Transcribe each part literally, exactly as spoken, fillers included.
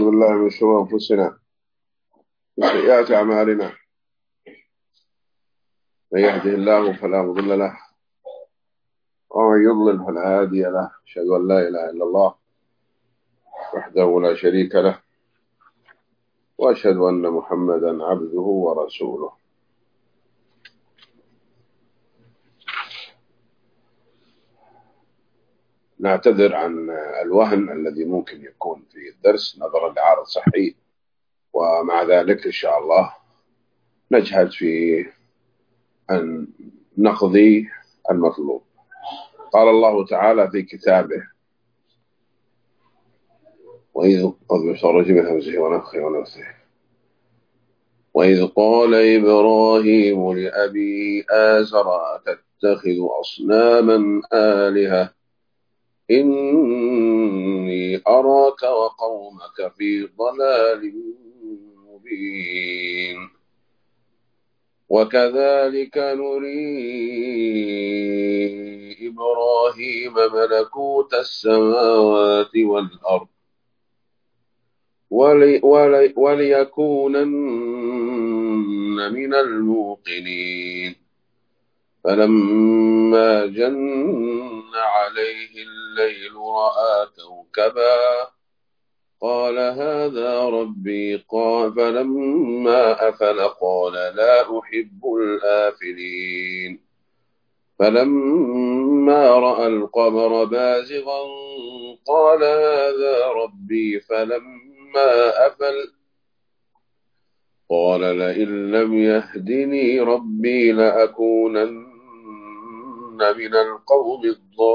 ونعوذ بالله من شرور أنفسنا وسيئات أعمالنا. من يهده الله فلا مضل له ومن يضلل فلا هادي له. أشهد أن لا إله إلا الله وحده لا شريك له، وأشهد أن محمدا عبده ورسوله. نعتذر عن الوهن الذي ممكن يكون في الدرس نظرا لعارض صحي، ومع ذلك إن شاء الله نجهد في أن نقضي المطلوب. قال الله تعالى في كتابه: وإذ وإذ قال إبراهيم لأبي آزر أتتخذ أصناما آلهة إني أراك وقومك في ضلال مبين. وكذلك نري إبراهيم ملكوت السماوات والأرض ولي ولي وليكونن من الموقنين. فلما جن عليه الليل رأى كوكبا قال هذا ربي. قال فلما أفل قال لا أحب الآفلين. فلما رأى القمر بازغا قال هذا ربي. فلما أفل قال لئن لم يهدني ربي لأكونن من القوم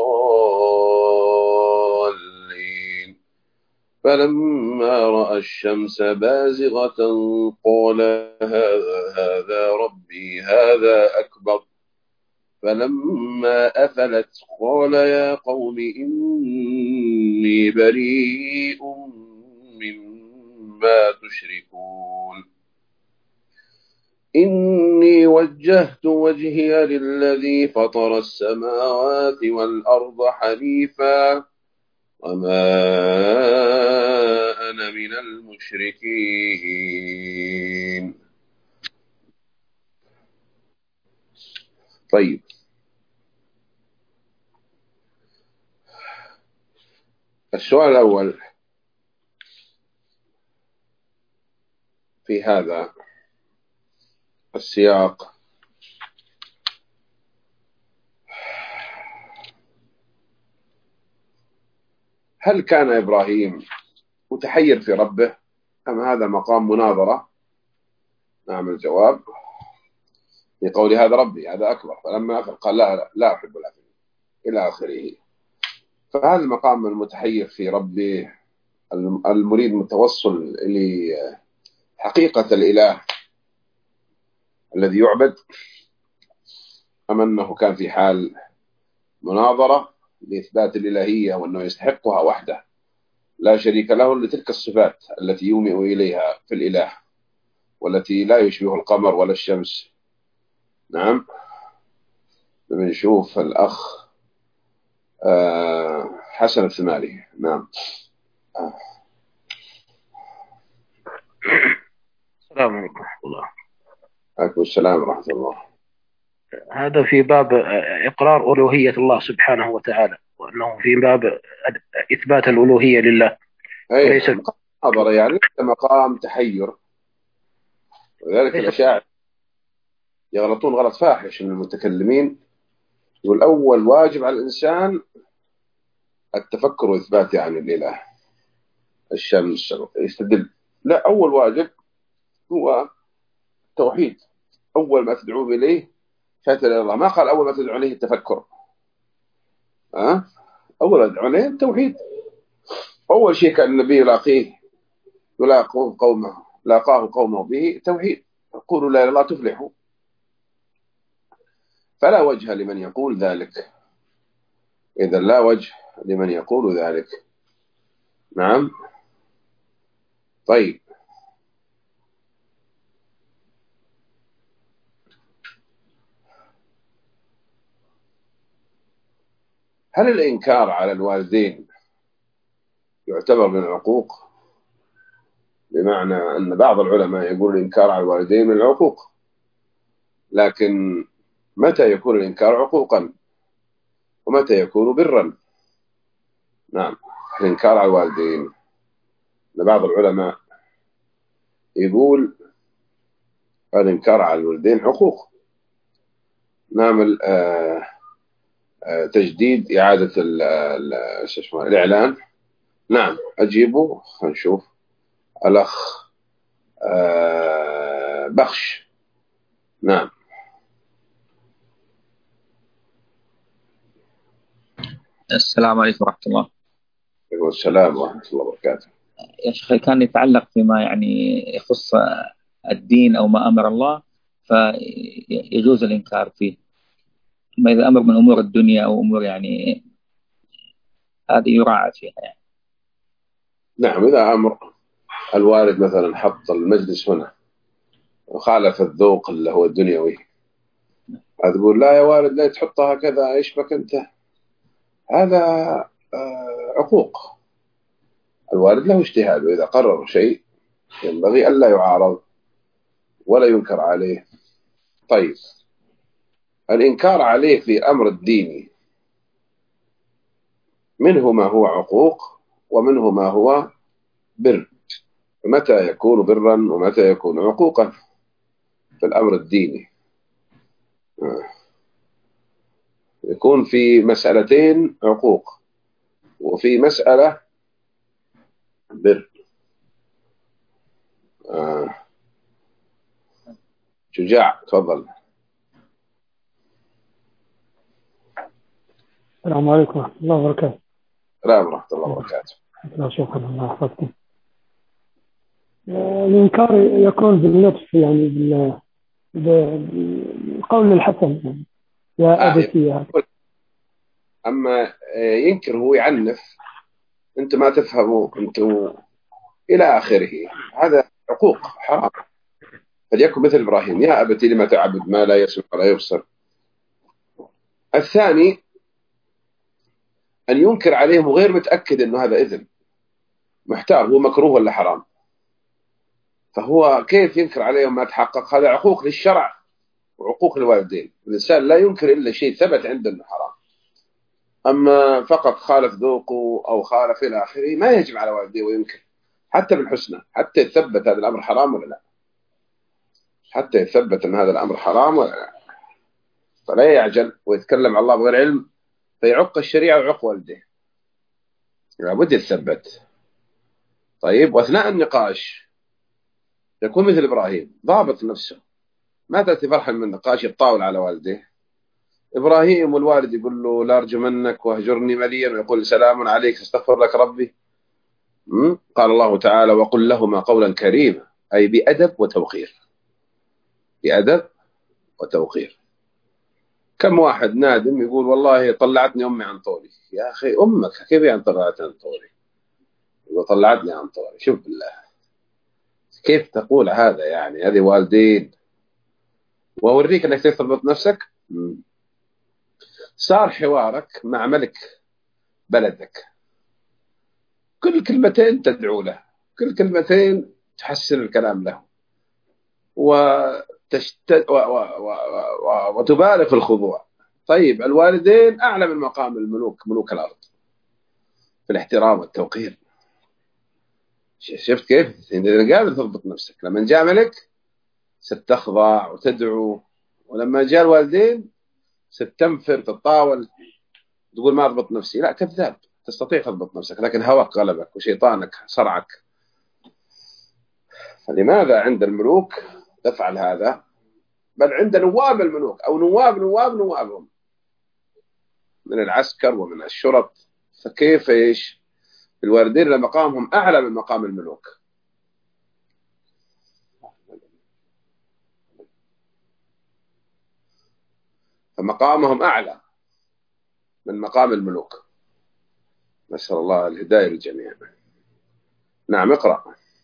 الضالين. فلما رأى الشمس بازغة قال هذا, هذا ربي هذا أكبر. فلما أفلت قال يا قوم إني بريء مما تشركون. إني وجهت وجهي للذي فطر السماوات والأرض حنيفا وما أنا من المشركين. طيب، السؤال الأول في هذا السياق: هل كان إبراهيم متحير في ربه أم هذا مقام مناظرة؟ نعم الجواب في قول هذا ربي هذا أكبر. فلما أفل قال لا, لا أحب الآفلين إلى آخره. فهذا المقام المتحير في ربه المريد متوصل لحقيقة الإله الذي يعبد، أم أنه كان في حال مناظرة لإثبات الإلهية وأنه يستحقها وحده لا شريك له لتلك الصفات التي يومئ إليها في الإله والتي لا يشبه القمر ولا الشمس. نعم، بنشوف الأخ حسن الثمالي. نعم. السلام عليكم ورحمة الله. عليكم السلام ورحمة الله. هذا في باب إقرار ألوهية الله سبحانه وتعالى، وأنه في باب إثبات الألوهية لله وليس مقام يعني مقام تحير. وذلك الأشاعرة يغلطون غلط فاحش من المتكلمين. يقول أول واجب على الإنسان التفكر وإثبات يعني الإله الشمس يستدل. لا، أول واجب هو التوحيد. أول ما تدعو إليه شهادة إلى الله. ما قال أول ما تدعو إليه التفكر. أه؟ أول ما تدعو إليه التوحيد. أول شيء كان النبي يلاقيه يلاقوه قومه لاقاه قومه به توحيد. قولوا لا إله إلا الله تفلحوا. فلا وجه لمن يقول ذلك. إذا لا وجه لمن يقول ذلك. نعم. طيب، هل الإنكار على الوالدين يعتبر من العقوق؟ بمعنى أن بعض العلماء يقول الإنكار على الوالدين من العقوق، لكن متى يكون الإنكار عقوقا ومتى يكون برا؟ نعم، الإنكار على الوالدين بعض العلماء يقول الإنكار على الوالدين حقوق، نعمل آه آه تجديد إعادة ال ال الإعلان. نعم أجيبه، هنشوف الأخ آه بخش. نعم. السلام عليكم ورحمة الله. وعليكم السلام ورحمة الله وبركاته. يا شيخ، كان يتعلق فيما يعني يخص الدين أو ما أمر الله فيجوز الإنكار فيه، ما إذا أمر من أمور الدنيا أو أمور يعني هذه يراعى فيها يعني. نعم، إذا أمر الوالد مثلا حط المجلس هنا وخالف الذوق اللي هو الدنيوي، تقول لا يا والد لا تحطها كذا، إيش بك أنت؟ هذا عقوق. الوالد له اجتهاد، وإذا قرر شيء ينبغي ألا يعارض ولا ينكر عليه. طيب، الإنكار عليه في الأمر الديني منه ما هو عقوق ومنه ما هو بر، فمتى يكون برا ومتى يكون عقوقا في الأمر الديني؟ يكون في مسألتين عقوق وفي مسألة بر. آه. شجاع تفضل. السلام عليكم ورحمة الله وبركاته. السلام ورحمة الله وبركاته. شكرا، الله يحفظكم. الإنكار يكون باللطف، يعني بالقول الحسن، يعني يا أبتي. آه أما ينكر هو يعنف، أنت ما تفهموا أنتم إلى آخره، هذا عقوق حرام. فليكن مثل إبراهيم، يا أبتي لما تعبد ما لا يسمع ولا يبصر. الثاني أن ينكر عليهم وغير متأكد أنه هذا إذن، محتار هو مكروه ولا حرام، فهو كيف ينكر عليهم ما تحقق؟ هذا عقوق للشرع وعقوق للوالدين. الإنسان لا ينكر إلا شيء ثبت عنده أنه حرام، أما فقط خالف ذوقه أو خالف إلى آخره ما يجب على والديه وينكر حتى بالحسنى، حتى يثبت هذا الأمر حرام ولا لا، حتى يثبت أن هذا الأمر حرام ولا لا. فلا يعجل ويتكلم على الله بغير علم فيعق الشريعة ويعق والديه، لابد يتثبت. طيب، وأثناء النقاش يكون مثل إبراهيم ضابط نفسه، ما تأتي فرحا من النقاش يتطاول على والديه. إبراهيم والوالد يقول له لا أرجو منك واهجرني مليا، ويقول سلام عليك استغفر لك ربي. قال الله تعالى وقل لهما قولا كريما، أي بأدب وتوقير، بأدب وتوقير. كم واحد نادم يقول والله طلعتني أمي عن طولي. يا أخي أمك كيف يعني طلعتني عن طولي؟ يقول طلعتني عن طولي. شوف بالله كيف تقول هذا؟ يعني هذه والدين. وأوريك أنك تثبت نفسك. صار حوارك مع ملك بلدك، كل كلمتين تدعو له، كل كلمتين تحسن الكلام له، وتشت... و... و... و... و... وتبالغ في الخضوع. طيب، الوالدين أعلى من مقام الملوك، ملوك الأرض، في الاحترام والتوقير. شفت كيف؟ إذا قادر تضبط نفسك، لما جاء ملك ستخضع وتدعو، ولما جاء الوالدين ستنفر تتطاول تقول ما أضبط نفسي. لا، كذاب، تستطيع تضبط نفسك، لكن هواك غلبك وشيطانك صرعك. فلماذا عند الملوك تفعل هذا؟ بل عند نواب الملوك أو نواب نواب نوابهم من العسكر ومن الشرط. فكيف إيش الوالدين لمقامهم أعلى من مقام الملوك؟ فمقامهم أعلى من مقام الملوك. نسأل الله الهداية للجميع. نعم، اقرأ.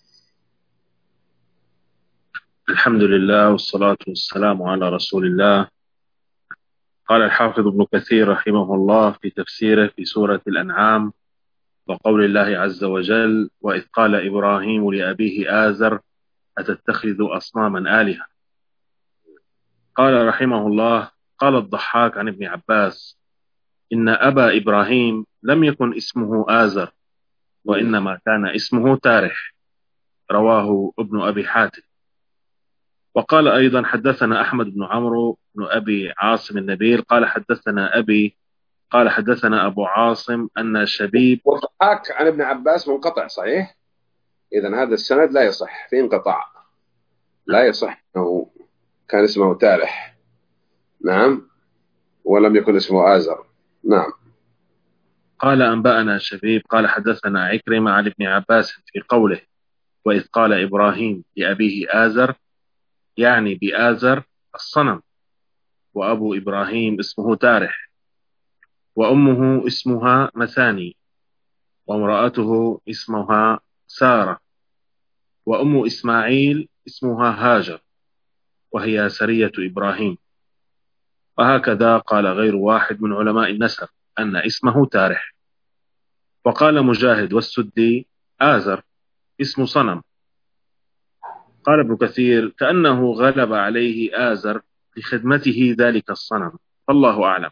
الحمد لله والصلاة والسلام على رسول الله. قال الحافظ ابن كثير رحمه الله في تفسيره في سورة الأنعام: وقول الله عز وجل: وإذ قال إبراهيم لأبيه آزر أتتخذ أصناما آلهة. قال رحمه الله: قال الضحاك عن ابن عباس: إن أبا إبراهيم لم يكن اسمه آزر، وإنما كان اسمه تارح. رواه ابن أبي حاتم. وقال أيضا: حدثنا أحمد بن عمرو بن أبي عاصم النبيل قال حدثنا أبي قال حدثنا أبو عاصم أن شبيب. والضحاك عن ابن عباس منقطع صحيح؟ إذن هذا السند لا يصح، في انقطاع، لا يصح أنه كان اسمه تارح. نعم، ولم يكن اسمه آزر. نعم. قال أنبأنا شبيب قال حدثنا عكرمة عن ابن عباس في قوله: وإذ قال إبراهيم لأبيه آزر، يعني بآزر الصنم، وأبو إبراهيم اسمه تارح، وأمه اسمها مثاني، وامرأته اسمها سارة، وأم إسماعيل اسمها هاجر، وهي سرية إبراهيم. وهكذا قال غير واحد من علماء النسب أن اسمه تارح. وقال مجاهد والسدي: آزر اسم صنم. قال ابن كثير: كأنه غلب عليه آزر لخدمته ذلك الصنم، فالله أعلم.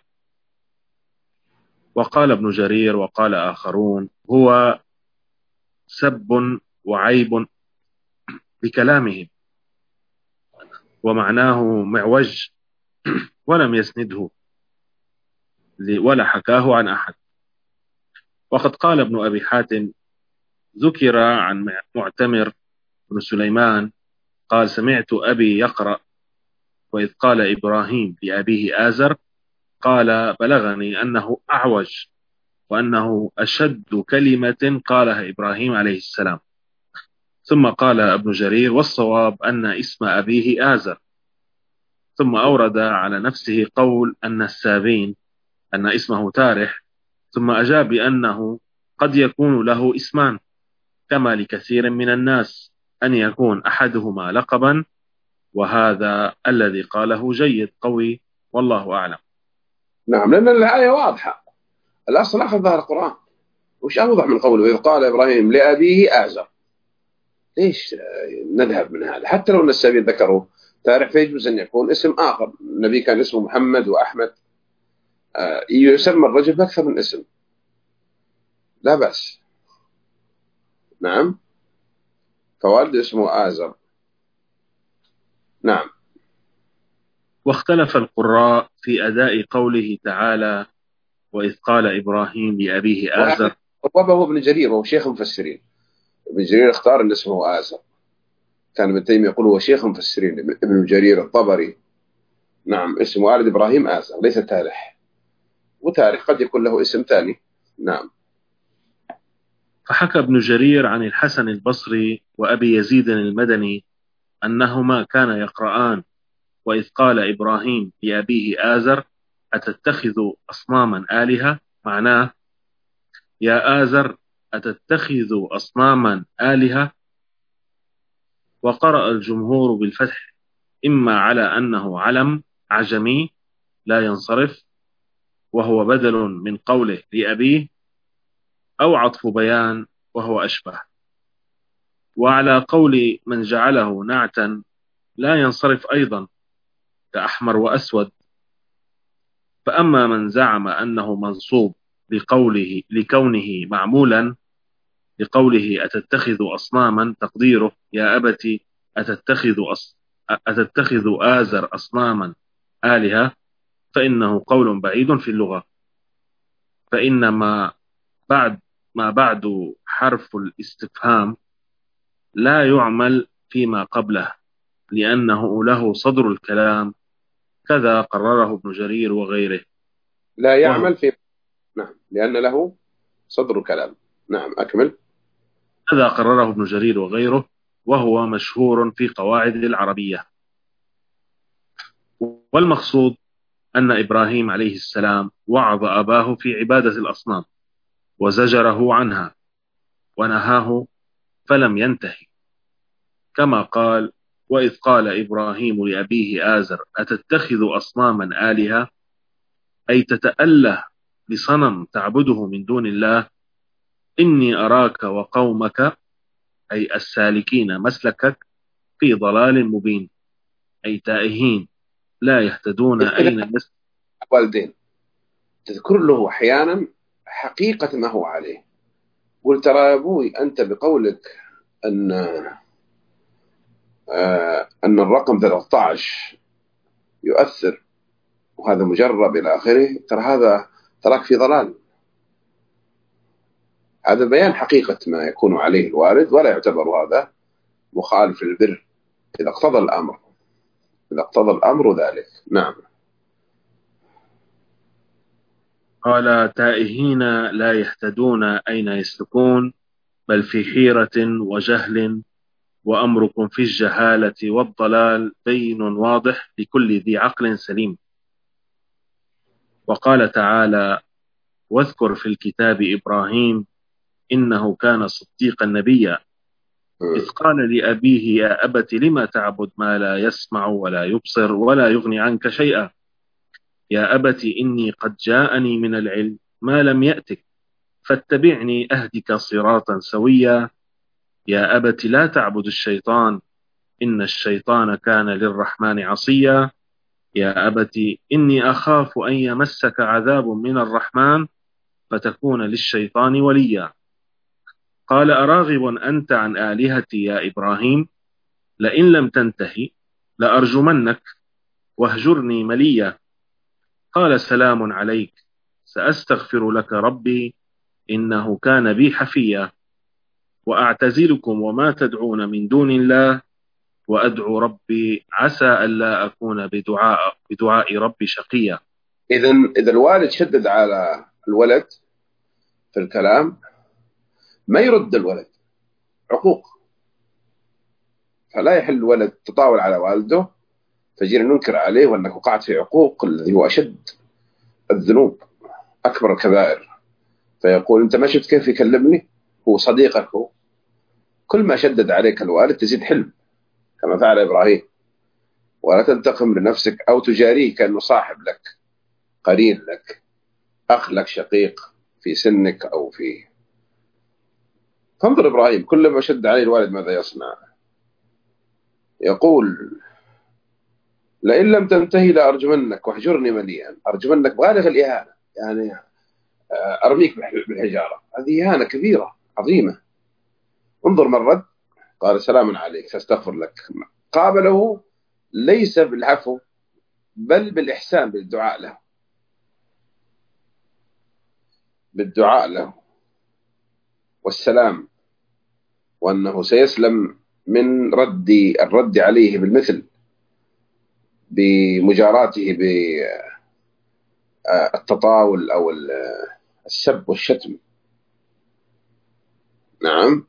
وقال ابن جرير وقال آخرون: هو سب وعيب بكلامهم، ومعناه معوج، ولم يسنده ولا حكاه عن أحد. وقد قال ابن أبي حاتم: ذكر عن معتمر بن سليمان قال: سمعت أبي يقرأ: وإذ قال إبراهيم لأبيه آزر، قال: بلغني أنه أعوج، وأنه أشد كلمة قالها إبراهيم عليه السلام. ثم قال ابن جرير: والصواب أن اسم أبيه آزر. ثم أورد على نفسه قول النسابين أن اسمه تارح، ثم أجاب بأنه قد يكون له اسمان، كما لكثير من الناس أن يكون أحدهما لقبا، وهذا الذي قاله جيد قوي، والله أعلم. نعم، لأن الآية واضحة، الأصل أخذ ظهر القرآن. وش أوضح من قوله: إذ قال إبراهيم لأبيه آزر؟ ليش نذهب من هذا؟ حتى لو النسابين ذكروا تارح فيجوز أن يكون اسم آخر. النبي كان اسمه محمد وأحمد، يسمى الرجل بأكثر من اسم، لا بأس. نعم، فوالد اسمه آزر. نعم. واختلف القراء في أداء قوله تعالى: وإذ قال إبراهيم لأبيه آزر. وابه ابن جرير وهو شيخ مفسرين. ابن جرير اختار أن اسمه آزر. كان ابن تيمية يقول هو شيخ مفسرين. ابن جرير الطبري نعم اسمه والد إبراهيم آزر، ليس تارح. وتارح قد يكون له اسم ثاني. نعم. فحكى ابن جرير عن الحسن البصري وأبي يزيد المدني أنهما كان يقرآن: وإذ قال إبراهيم لأبيه آزر أتتخذ أصناما آلهة، معناه: يا آزر أتتخذ أصناما آلهة. وقرأ الجمهور بالفتح، إما على أنه علم عجمي لا ينصرف، وهو بدل من قوله لأبيه، أو عطف بيان وهو أشبه، وعلى قول من جعله نعتا لا ينصرف أيضا كأحمر وأسود. فأما من زعم أنه منصوب لقوله لكونه معمولا لقوله أتتخذ أصناما، تقديره: يا أبت أتتخذ, أص... أتتخذ آزر أصناما آلهة، فإنه قول بعيد في اللغة، فإنما بعد ما بعد حرف الاستفهام لا يعمل فيما قبله، لأنه له صدر الكلام، كذا قرره ابن جرير وغيره. لا يعمل في نعم لأن له صدر الكلام. نعم، أكمل. كذا قرره ابن جرير وغيره، وهو مشهور في قواعد العربية. والمقصود أن إبراهيم عليه السلام وعظ أباه في عبادة الأصنام، وزجره عنها ونهاه فلم ينتهي، كما قال: وإذ قال إبراهيم لأبيه آزر أتتخذ أصناما آلهة، أي تتأله لصنم تعبده من دون الله. إني أراك وقومك أي السالكين مسلكك في ضلال مبين، أي تائهين لا يهتدون أين يسلك. والدين تذكر له أحيانا حقيقة ما هو عليه. قلت ترى يا أبوي أنت بقولك أن آه أن الرقم ثلاثة عشر يؤثر وهذا مجرب إلى آخره، ترى هذا تراك في ضلال. هذا بيان حقيقة ما يكون عليه الوالد، ولا يعتبر هذا مخالف للبر إذا اقتضى الأمر إذا اقتضى الأمر ذلك. نعم. قال تائهين لا يهتدون أين يسلكون، بل في حيرة وجهل، وأمركم في الجهالة والضلال بين واضح لكل ذي عقل سليم. وقال تعالى واذكر في الكتاب إبراهيم إنه كان صديقا نبيا، إذ قال لأبيه يا أبت لما تعبد ما لا يسمع ولا يبصر ولا يغني عنك شيئا، يا أبت إني قد جاءني من العلم ما لم يأتك فاتبعني أهدك صراطا سويا، يا أبت لا تعبد الشيطان إن الشيطان كان للرحمن عصيا، يا أبت إني أخاف أن يمسك عذاب من الرحمن فتكون للشيطان وليا. قال أراغب أنت عن آلهتي يا إبراهيم، لئن لم تنتهي لأرجمنك واهجرني مليا. قال سلام عليك سأستغفر لك ربي إنه كان بي حفيا، وأعتزلكم وما تدعون من دون الله وأدعو ربي عسى ألا أكون بدعاء, بدعاء ربي شقيا. إذن إذا الوالد شدد على الولد في الكلام ما يرد الولد، عقوق، فلا يحل الولد تطاول على والده فجينا ننكر عليه وأنك وقعت في عقوق الذي هو أشد الذنوب أكبر الكبائر، فيقول أنت ما شفت كيف يكلمني، هو صديقك هو. كل ما شدد عليك الوالد تزيد حلم كما فعل إبراهيم، ولا تنتقم لنفسك أو تجاريه كأنه صاحب لك، قرين لك، أخ لك، شقيق في سنك أو في. فانظر إبراهيم كل ما شد عليه الوالد ماذا يصنع؟ يقول لئن لم تنتهي لأرجمنك واهجرني مليا. أرجمنك بالغ الإهانة، يعني أرميك بالحجارة، هذه إهانة كبيرة عظيمة. انظر من رد، قال سلام عليك سأستغفر لك. قابله ليس بالعفو بل بالإحسان، بالدعاء له بالدعاء له والسلام، وأنه سيسلم من رد الرد عليه بالمثل بمجاراته بالتطاول أو السب والشتم. نعم.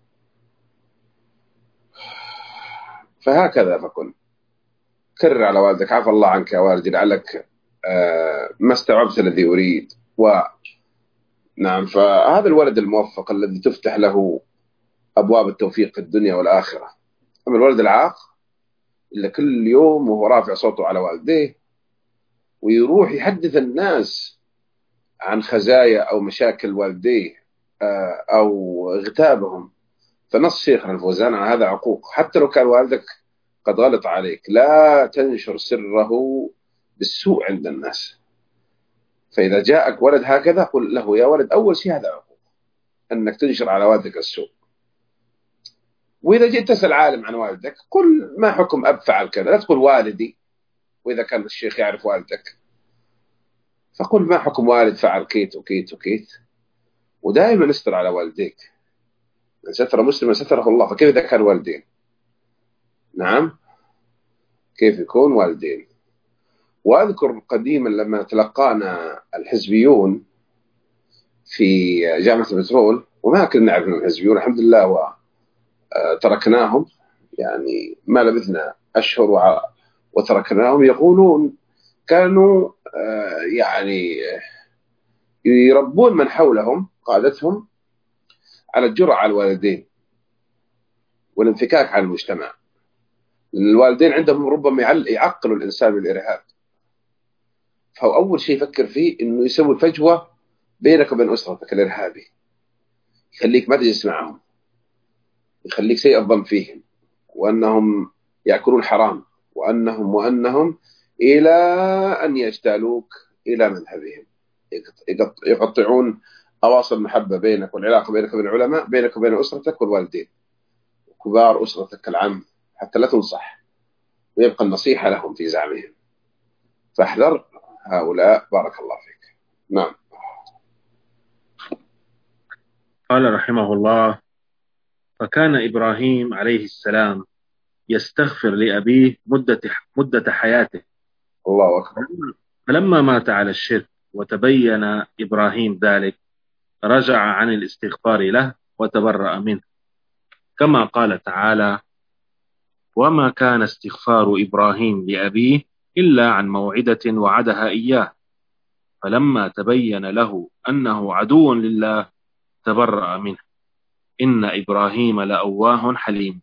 فهكذا فكن كرر على والدك عفى الله عنك يا والدي لعلك ما استوعبت الذي أريد. و نعم، فهذا الولد الموفق الذي تفتح له أبواب التوفيق في الدنيا والآخرة. أما الولد العاق إلا كل يوم وهو رافع صوته على والديه ويروح يحدث الناس عن خزايا أو مشاكل والديه أو اغتابهم. فنص شيخنا الفوزان عن هذا عقوق، حتى لو كان والدك قد غلط عليك لا تنشر سره بالسوء عند الناس. فإذا جاءك ولد هكذا قل له يا ولد أول شيء هذا عقوق أنك تنشر على والدك السوء. وإذا جئت تسأل عالم عن والدك قل ما حكم أب فعل كذا، لا تقول والدي. وإذا كان الشيخ يعرف والدك فقل ما حكم والد فعل كيت وكيت وكيت. ودائما استر على والديك، من ستر مسلما ستره الله. فكيف إذا كان والدين؟ نعم، كيف يكون والدين؟ وأذكر قديما لما تلقانا الحزبيون في جامعة البترول وما كنا نعرف من الحزبيون الحمد لله وتركناهم، يعني ما لبثنا أشهر وتركناهم. يقولون كانوا يعني يربون من حولهم قادتهم على الجرأة على الوالدين والانفكاك على المجتمع، لأن الوالدين عندهم ربما يعقلوا الإنسان بالإرهاب. فهو أول شيء يفكر فيه إنه يسوي فجوة بينك وبين أسرتك الإرهابي، يخليك ما تجلس معهم، يخليك سيء الظن فيهم، وأنهم يأكلون حرام، وأنهم وأنهم إلى أن يجتالوك إلى مذهبهم، يقطعون أواصر المحبة بينك والعلاقة بينك وبين العلماء، بينك وبين أسرتك والوالدين وكبار أسرتك العم، حتى لا تنصح ويبقى النصيحة لهم في زعمهم. فاحذر هؤلاء. بارك الله فيك. نعم. قال رحمه الله: فكان إبراهيم عليه السلام يستغفر لأبيه مدة مدة حياته. الله أكبر. فلما مات على الشرك وتبين إبراهيم ذلك رجع عن الاستغفار له وتبرأ منه، كما قال تعالى: وما كان استغفار إبراهيم لأبيه إلا عن موعدة وعدها إياه فلما تبين له أنه عدو لله تبرأ منه إن إبراهيم لأواه حليم.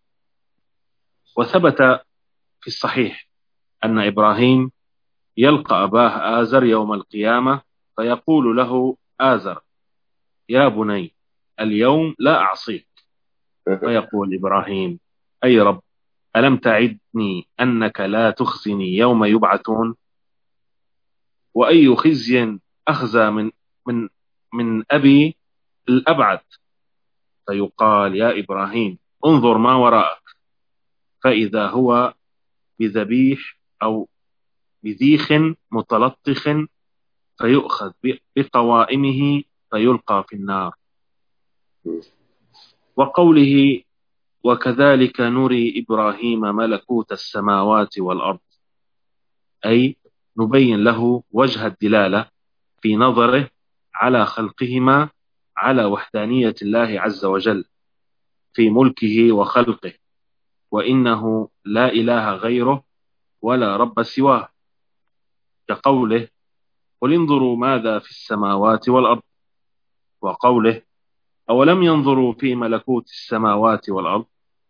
وثبت في الصحيح أن إبراهيم يلقى أباه آزر يوم القيامة فيقول له آزر: يا بني اليوم لا أعصيك. فيقول إبراهيم: أي رب، ألم تعدني أنك لا تخزني يوم يبعثون؟ وأي خزي أخزى من من من أبي الأبعد؟ فيقال: يا إبراهيم انظر ما وراءك، فإذا هو بذبيح أو بذيخ متلطخ فيؤخذ بقوائمه فيلقى في النار. وقوله: وكذلك نري إبراهيم ملكوت السماوات والأرض، أي نبين له وجه الدلالة في نظره على خلقهما على وحدانية الله عز وجل في ملكه وخلقه، وإنه لا إله غيره ولا رب سواه، كقوله: قل انظروا ماذا في السماوات والأرض، وقوله: أولم ينظروا في ملكوت السماوات والأرض،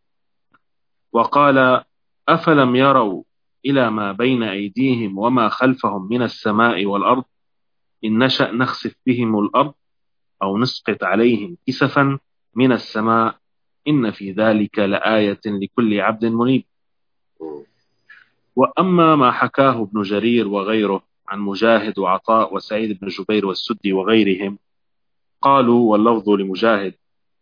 وقال: أفلم يروا إلى ما بين أيديهم وما خلفهم من السماء والأرض إن نشأ نخسف بهم الأرض أو نسقط عليهم كسفا من السماء إن في ذلك لآية لكل عبد منيب. وأما ما حكاه ابن جرير وغيره عن مجاهد وعطاء وسعيد بن جبير والسدي وغيرهم، قالوا واللفظ لمجاهد: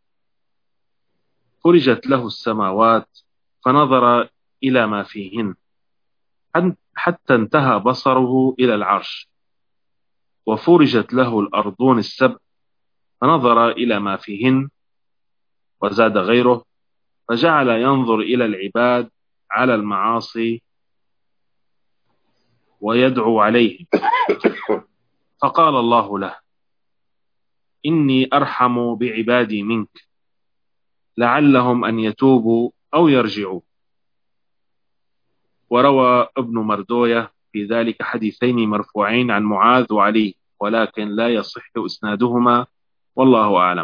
فرجت له السماوات فنظر إلى ما فيهن حتى انتهى بصره إلى العرش، وفرجت له الأرضون السبع فنظر إلى ما فيهن. وزاد غيره: فجعل ينظر إلى العباد على المعاصي ويدعو عليهم، فقال الله له: إني أرحم بعبادي منك لعلهم أن يتوبوا أو يرجعوا. وروى ابن مردوية في ذلك حديثين مرفوعين عن معاذ وعلي، ولكن لا يصح إسنادهما والله أعلم.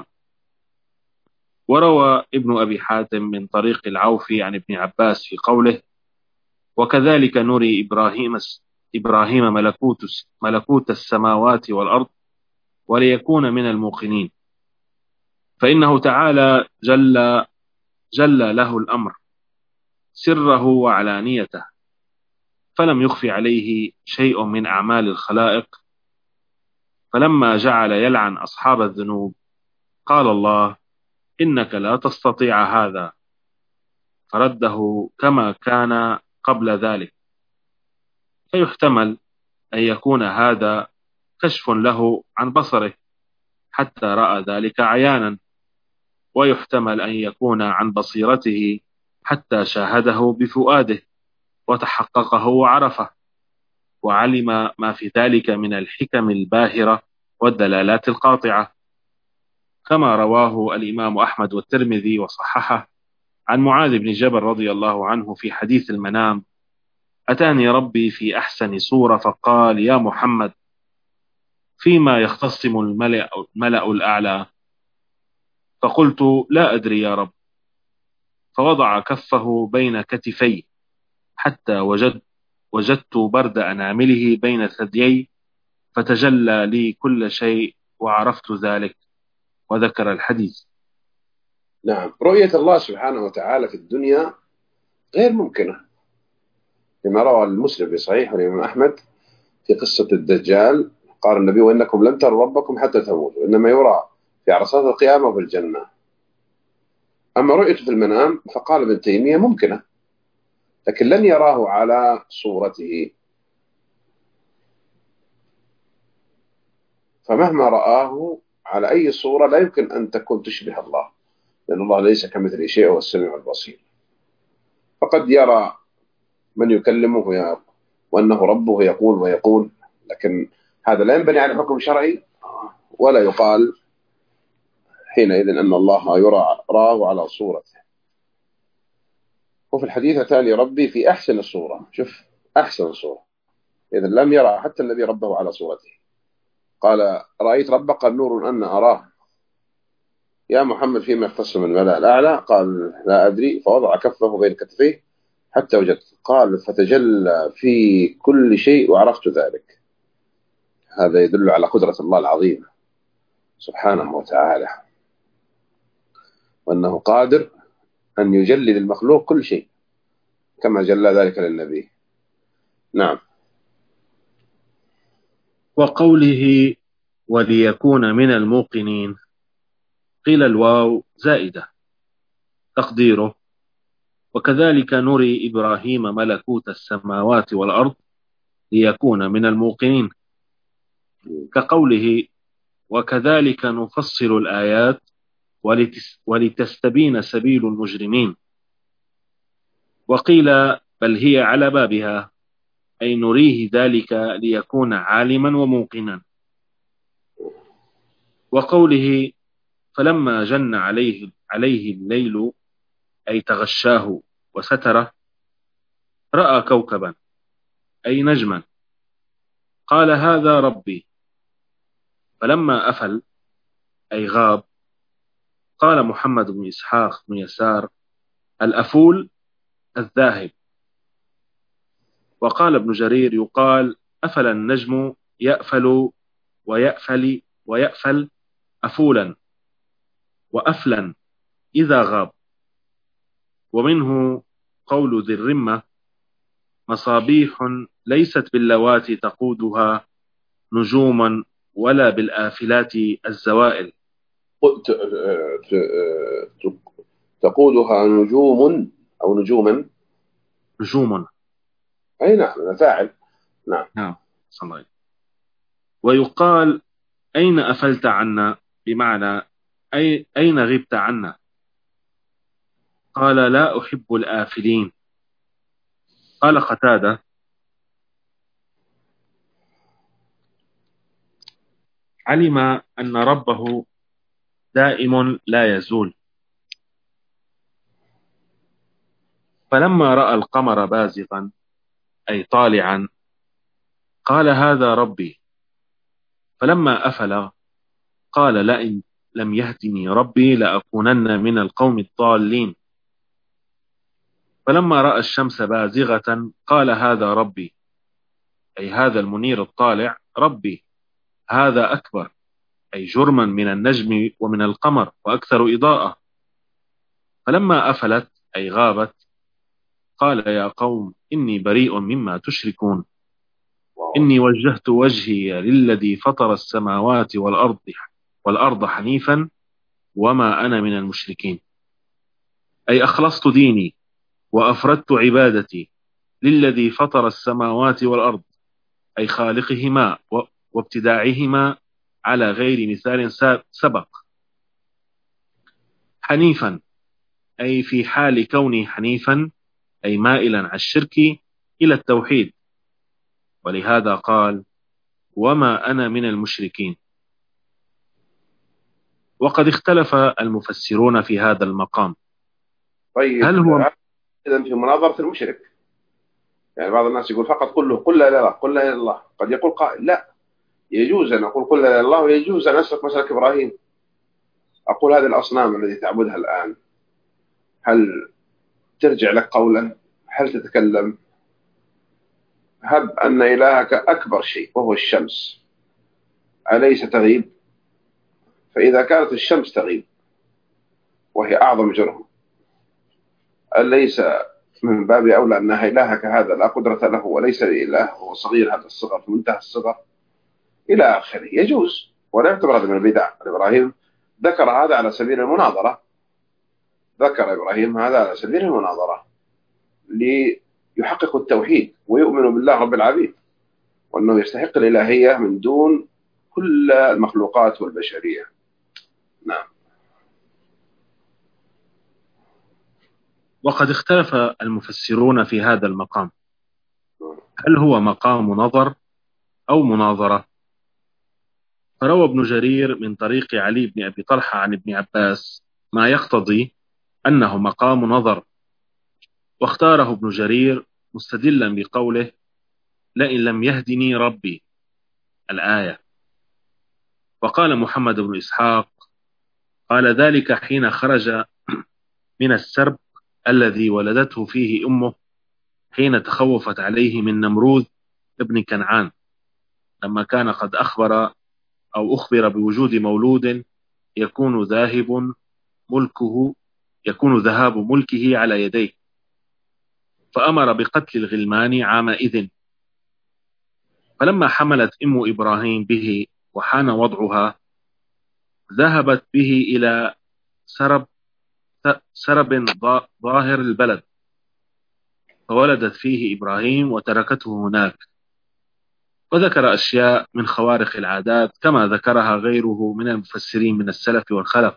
وروى ابن أبي حاتم من طريق العوفي عن ابن عباس في قوله: وكذلك نري إبراهيم إبراهيم ملكوت ملكوت السماوات والأرض وليكون من الموقنين، فإنه تعالى جل جل له الأمر سره وعلانيته، فلم يخف عليه شيء من أعمال الخلائق. فلما جعل يلعن أصحاب الذنوب قال الله: إنك لا تستطيع هذا، فرده كما كان قبل ذلك. فيحتمل أن يكون هذا كشف له عن بصره حتى رأى ذلك عيانا، ويحتمل أن يكون عن بصيرته حتى شاهده بفؤاده وتحققه وعرفه وعلم ما في ذلك من الحكم الباهرة والدلالات القاطعة، كما رواه الإمام أحمد والترمذي وصححه عن معاذ بن جبل رضي الله عنه في حديث المنام: أتاني ربي في أحسن صورة فقال: يا محمد، فيما يختصم الملأ, الملأ الأعلى؟ فقلت: لا أدري يا رب. فوضع كفه بين كتفي حتى وجد وجدت برد أنامله بين ثديي، فتجلى لي كل شيء وعرفت ذلك. وذكر الحديث. نعم، رؤية الله سبحانه وتعالى في الدنيا غير ممكنة، لما روى المسلم في صحيح الإمام أحمد في قصة الدجال، قال النبي: وإنكم لن تروا ربكم حتى تموتوا، إنما يرى في عرصات القيامة وفي الجنة. أما رؤيته في المنام فقال ابن تيمية ممكنة، لكن لن يراه على صورته، فمهما رآه على أي صورة لا يمكن أن تكون تشبه الله، لأن الله ليس كمثله شيء، هو السميع البصير. فقد يرى من يكلمه وأنه ربه يقول ويقول، لكن هذا لا ينبني على حكم شرعي، ولا يقال حينئذ أن الله يرى راه على صورته. وفي الحديث الثاني: ربي في أحسن الصورة. شوف، أحسن صورة، إذن لم يرى حتى الذي ربه على صورته. قال: رأيت ربك؟ قال: نور أن أراه. يا محمد فيما يختص من الملأ الأعلى؟ قال: لا أدري. فوضع كفه بين كتفيه حتى وجدت. قال: فتجلى في كل شيء وعرفت ذلك. هذا يدل على قدرة الله العظيمة سبحانه وتعالى، وأنه قادر أن يجلي للمخلوق كل شيء كما جلى ذلك للنبي. نعم. وقوله: وليكون من الموقنين، قيل الواو زائدة، تقديره: وكذلك نري إبراهيم ملكوت السماوات والأرض ليكون من الموقنين، كقوله: وكذلك نفصل الآيات ولتستبين سبيل المجرمين. وقيل بل هي على بابها، أي نريه ذلك ليكون عالما وموقنا. وقوله: فلما جن عليه, عليه الليل، أي تغشاه وستره، رأى كوكبا أي نجما، قال: هذا ربي. فلما أفل، أي غاب، قال محمد بن إسحاق بن يسار: الأفول الذاهب. وقال ابن جرير: يقال أفل النجم يأفل ويأفل ويأفل أفولا وأفلا إذا غاب. ومنه قول ذي الرمة: مصابيح ليست باللواتي تقودها نجوما ولا بالآفلات الزوائل. تقودها نجوم أو نجوما، نجوما، أي نعم، فاعل. نعم نعم صحيح. ويقال: أين أفلت عنا، بمعنى أي أين غبت عنا. قال: لا أحب الآفلين. قال قتادة: علم أن ربه دائم لا يزول، فلما رأى القمر بازغا أي طالعا، قال: هذا ربي. فلما أفل، قال: لئن لم يهدني ربي لأكونن من القوم الضالين. فلما رأى الشمس بازغة، قال: هذا ربي، أي هذا المنير الطالع ربي، هذا أكبر، أي جرما من النجم ومن القمر وأكثر إضاءة. فلما أفلت، أي غابت، قال: يا قوم إني بريء مما تشركون، إني وجهت وجهي للذي فطر السماوات والأرض والأرض حنيفا وما أنا من المشركين، أي أخلصت ديني وأفردت عبادتي للذي فطر السماوات والأرض، أي خالقهما وابتداعهما على غير مثال سبق. حنيفا، أي في حال كوني حنيفا، أي مائلا عن الشرك إلى التوحيد، ولهذا قال: وما أنا من المشركين. وقد اختلف المفسرون في هذا المقام. طيب، هل هو إذن في مناظرة المشرك؟ يعني بعض الناس يقول فقط قل له قل لا إله إلا الله، قل لا إله إلا الله. قد يقول قائل: لا، يجوز أن أقول قل لا إله إلا الله، ويجوز أن أسلك مسلك إبراهيم، أقول هذه الأصنام التي تعبدها الآن هل ترجع لك قولا؟ هل تتكلم؟ هب أن إلهك أكبر شيء وهو الشمس، أليس تغيب؟ فإذا كانت الشمس تغيب وهي أعظم جرم، أليس من باب أولى أن إلهك هذا لا قدرة له وليس لإله، هو صغير هذا الصغر في منتهى الصغر إلى آخره؟ يجوز ولا يعتبر هذا من البدع. إبراهيم ذكر هذا على سبيل المناظرة، ذكر إبراهيم هذا على سبيل المناظرة ليحقق التوحيد ويؤمن بالله رب العالمين، وأنه يستحق الإلهية من دون كل المخلوقات والبشرية. نعم. وقد اختلف المفسرون في هذا المقام، هل هو مقام نظر أو مناظرة؟ فروى ابن جرير من طريق علي بن أبي طلحة عن ابن عباس ما يقتضي أنه مقام نظر، واختاره ابن جرير مستدلا بقوله لئن لم يهدني ربي الآية. وقال محمد بن إسحاق قال ذلك حين خرج من السرب الذي ولدته فيه أمه حين تخوفت عليه من نمروذ ابن كنعان، لما كان قد أخبر أو أخبر بوجود مولود يكون ذاهب ملكه يكون ذهاب ملكه على يديه، فأمر بقتل الغلمان عامئذ. فلما حملت أم إبراهيم به وحان وضعها ذهبت به إلى سرب سرب ظاهر البلد، فولدت فيه إبراهيم وتركته هناك. وذكر أشياء من خوارق العادات كما ذكرها غيره من المفسرين من السلف والخلف.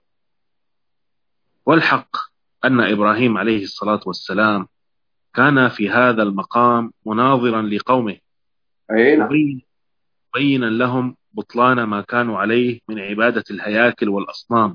والحق أن إبراهيم عليه الصلاة والسلام كان في هذا المقام مناظرا لقومه مبينا لهم بطلان ما كانوا عليه من عبادة الهياكل والأصنام،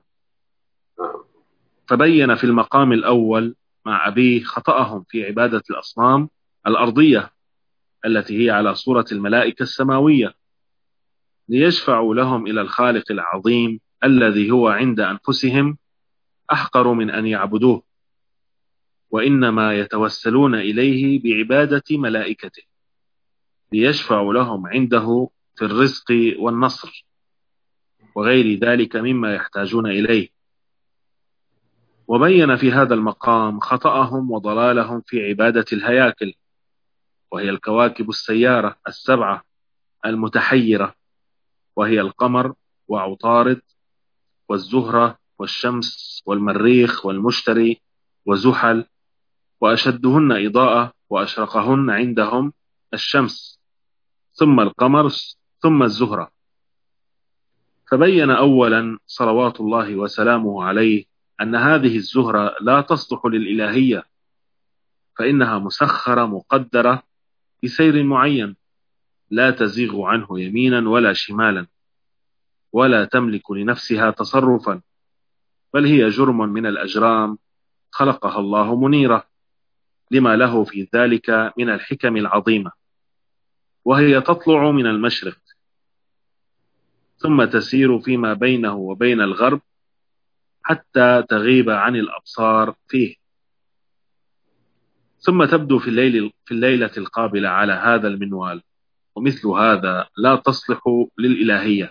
فبين في المقام الأول مع أبيه خطأهم في عبادة الأصنام الأرضية التي هي على صورة الملائكة السماوية، ليشفعوا لهم إلى الخالق العظيم الذي هو عند أنفسهم أحقر من أن يعبدوه، وإنما يتوسلون إليه بعبادة ملائكته ليشفعوا لهم عنده في الرزق والنصر وغير ذلك مما يحتاجون إليه. وبين في هذا المقام خطأهم وضلالهم في عبادة الهياكل، وهي الكواكب السيارة السبعة المتحيرة، وهي القمر وعطارد والزهرة والشمس والمريخ والمشتري وزحل، وأشدهن إضاءة وأشرقهن عندهم الشمس ثم القمر ثم الزهرة. فبين أولا صلوات الله وسلامه عليه أن هذه الزهرة لا تصلح للإلهية، فإنها مسخرة مقدرة بسير معين لا تزيغ عنه يمينا ولا شمالا، ولا تملك لنفسها تصرفا، بل هي جرم من الأجرام خلقها الله منيرة لما له في ذلك من الحكم العظيمة، وهي تطلع من المشرق ثم تسير فيما بينه وبين الغرب حتى تغيب عن الأبصار فيه، ثم تبدو في الليل في الليلة القابلة على هذا المنوال، ومثل هذا لا تصلح للإلهية.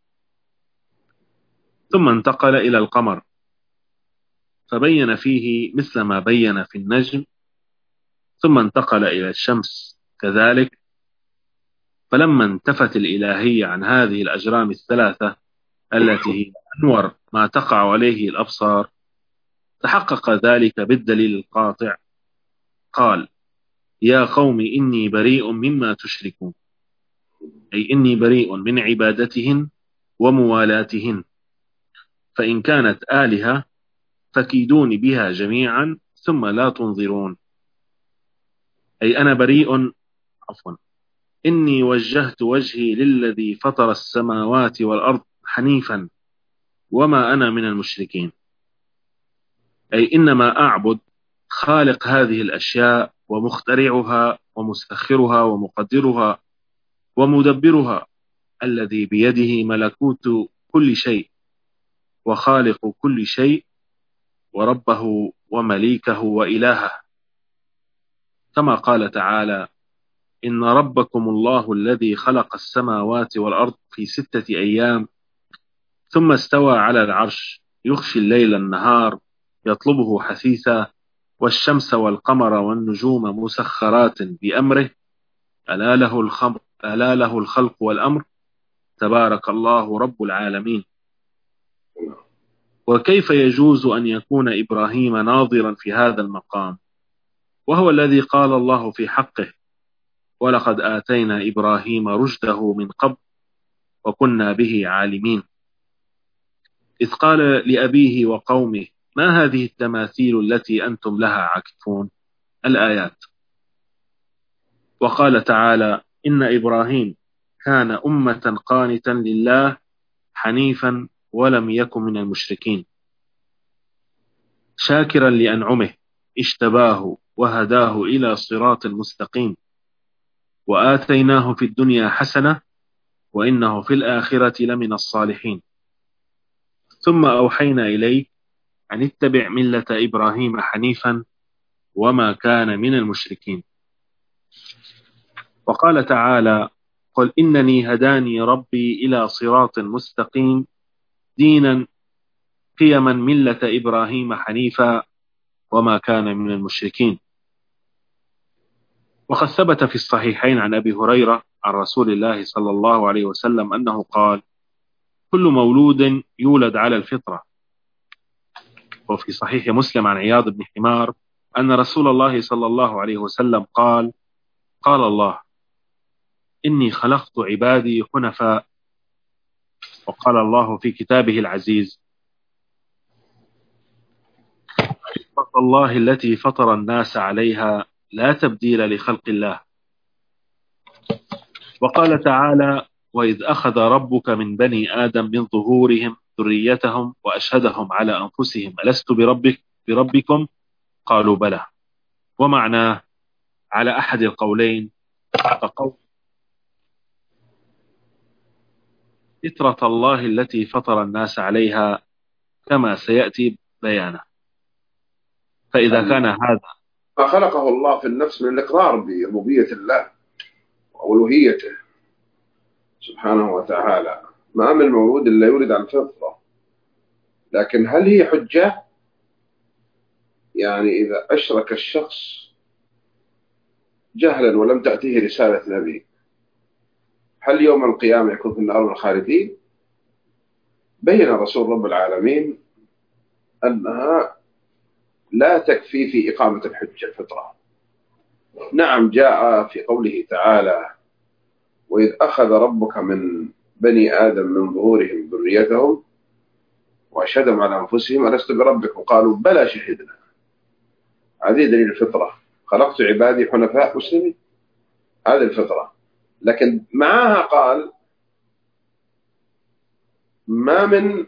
ثم انتقل إلى القمر فبين فيه مثل ما بين في النجم، ثم انتقل إلى الشمس كذلك. فلما انتفت الإلهية عن هذه الأجرام الثلاثة التي هي أنور ما تقع عليه الأبصار، تحقق ذلك بالدليل القاطع. قال يا قوم إني بريء مما تشركون، أي إني بريء من عبادتهن وموالاتهن، فإن كانت آلهة فكيدوني بها جميعا ثم لا تنظرون. أي أنا بريء عفوا إني وجهت وجهي للذي فطر السماوات والأرض حنيفا وما أنا من المشركين، أي إنما أعبد خالق هذه الأشياء ومخترعها ومسخرها ومقدرها ومدبرها، الذي بيده ملكوت كل شيء وخالق كل شيء وربه ومليكه وإلهه، كما قال تعالى إن ربكم الله الذي خلق السماوات والأرض في ستة أيام ثم استوى على العرش يغشي الليل النهار يطلبه حثيثا والشمس والقمر والنجوم مسخرات بأمره ألا له الخلق, ألا له الخلق والأمر تبارك الله رب العالمين. وكيف يجوز أن يكون إبراهيم ناظرا في هذا المقام وهو الذي قال الله في حقه ولقد آتينا إبراهيم رشده من قبل وكنا به عالمين، إذ قال لأبيه وقومه ما هذه التماثيل التي أنتم لها عاكفون؟ الآيات. وقال تعالى إن إبراهيم كان أمة قانتا لله حنيفا ولم يكن من المشركين شاكرا لأنعمه اجتباه وهداه إلى صراط مستقيم وآتيناه في الدنيا حسنة وإنه في الآخرة لمن الصالحين ثم أوحينا إليك أن اتبع ملة إبراهيم حنيفا وما كان من المشركين. وقال تعالى قل إنني هداني ربي إلى صراط مستقيم دينا قيما ملة إبراهيم حنيفا وما كان من المشركين. وقد ثبت في الصحيحين عن أبي هريرة عن رسول الله صلى الله عليه وسلم أنه قال كل مولود يولد على الفطرة. وفي صحيح مسلم عن عياض بن حمار أن رسول الله صلى الله عليه وسلم قال قال الله إني خلقت عبادي حنفاء. وقال الله في كتابه العزيز فطرة الله التي فطر الناس عليها لا تبديل لخلق الله. وقال تعالى وإذ أخذ ربك من بني آدم من ظهورهم ذريتهم وأشهدهم على أنفسهم ألست بربك بربكم قالوا بلى. ومعناه على أحد القولين فقول فطرة الله التي فطر الناس عليها كما سيأتي بيانه. فإذا كان هذا ما خلقه الله في النفس من الإقرار بربوبية الله وألوهيته سبحانه وتعالى ما من مولود إلا يولد عن فطرة. لكن هل هي حجة؟ يعني إذا أشرك الشخص جهلا ولم تأتيه رسالة نبي هل يوم القيامة يكون في النار من الخالدين؟ بين رسول رب العالمين أنها لا تكفي في إقامة الحجة الفطرة. نعم جاء في قوله تعالى وإذ أخذ ربك من بني آدم من ظهورهم ذريتهم وأشهدهم على أنفسهم ألست بربكم قالوا بلى شهدنا. هذه دليل الفطرة خلقت عبادي حنفاء مسلمين هذه الفطرة. لكن معها قال ما من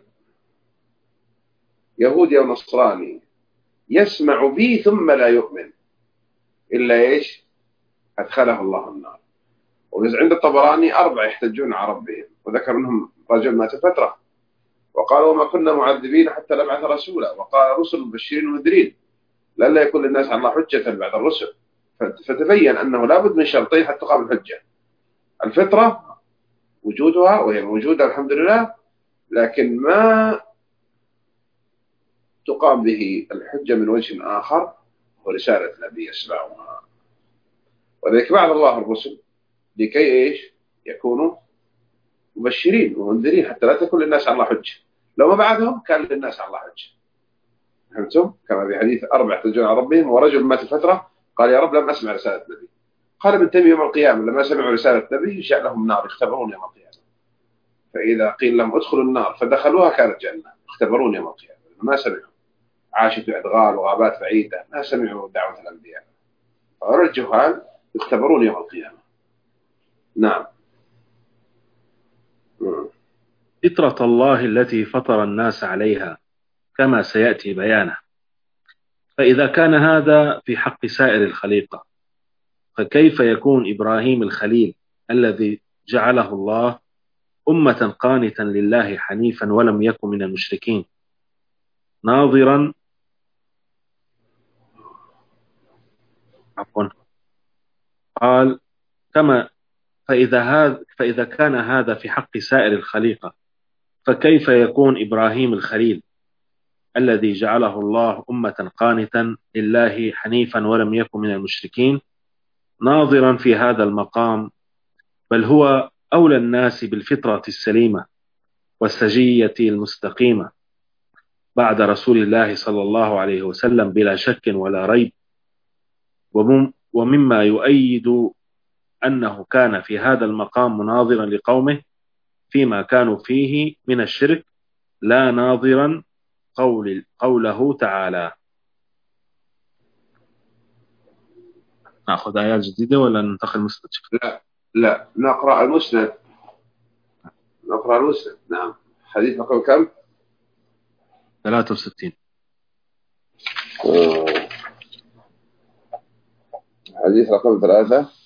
يهودي أو نصراني يسمع بي ثم لا يؤمن إلا إيش أدخله الله النار. وعند الطبراني أربعة يحتجون على ربهم وذكر منهم رجل مات فترة وقالوا ما كنا معذبين حتى نبعث رسولا وقال رسل مبشرين ومنذرين لئلا يكون للناس على الله حجة بعد الرسل. فتبين أنه لابد من شرطين حتى تقام الحجة الفطرة وجودها وهي موجودة الحمد لله لكن ما تقام به الحجة من وجه آخر ورسالة نبي إسلامها. وذلك بعد الله الرسل لكي إيش يكونوا مبشرين ومنذرين حتى لا تكون للناس على الله حجة. لو ما بعدهم كان للناس على الله حجة. فهمتم؟ كما في حديث أربعة يحتجون على ربهم ورجل مات فترة قال يا رب لم أسمع رسالة نبي. قال ابن تيمية يوم القيامة لما سمعوا رسالة نبي يشاء لهم النار يختبرون يوم القيامة. فإذا قيل لهم ادخلوا النار فدخلوها كانت جنة اختبرون يوم القيامة ما سمعوا عاشوا في أدغال وغابات بعيدة ما سمعوا دعوة الأنبياء. فأولئك الجهال يختبرون يوم القيامة. نعم. فطرة الله التي فطر الناس عليها كما سيأتي بيانه. فإذا كان هذا في حق سائر الخليقة فكيف يكون إبراهيم الخليل الذي جعله الله أمة قانتا لله حنيفا ولم يكن من المشركين ناظرا عفوا قال كما فإذا, هذا فإذا كان هذا في حق سائر الخليقة فكيف يكون إبراهيم الخليل الذي جعله الله أمة قانتا لله حنيفا ولم يكن من المشركين ناظرا في هذا المقام، بل هو أولى الناس بالفطرة السليمة والسجية المستقيمة بعد رسول الله صلى الله عليه وسلم بلا شك ولا ريب. ومما يؤيد أنه كان في هذا المقام مناظرا لقومه فيما كانوا فيه من الشرك، لا ناظرا قول قوله تعالى. نأخذ آيات جديدة ولا ننتقل المسند؟ لا لا نقرأ المسند، نقرأ المسند. نعم. حديث رقم كم؟ ثلاثة وستين. حديث رقم ثلاثة